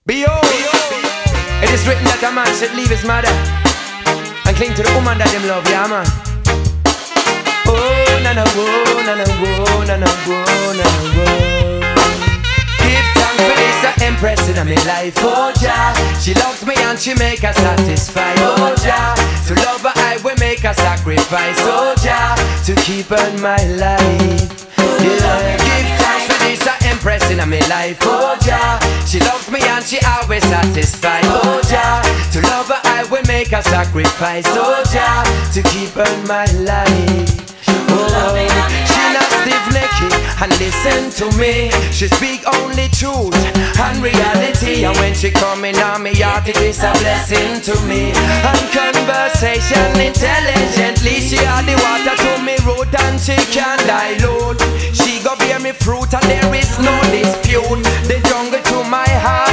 Behold, it is written that a man should leave his mother and cling to the woman that him love, yeah man. Oh, na na whoa, na na whoa, na na whoa, na na whoa. Give thanks for this empress in my life, oh Jah. She loves me and she make her satisfy, oh Jah. To love her I will make a sacrifice, oh Jah. To keep her in my life, yeah. Give thanks for this empress in my life, oh Jah. She loves me and she always satisfy, oh Jah. To love her I will make a sacrifice, oh Jah. To keep her in my life. She not stiff-necked and listen to me. She speak only truth and reality. And when she coming on me heart, it is a blessing to me. And conversation intelligently, she add the water to me root and she can dilute. She go bear me fruit and there is no dispute. The jungle to my heart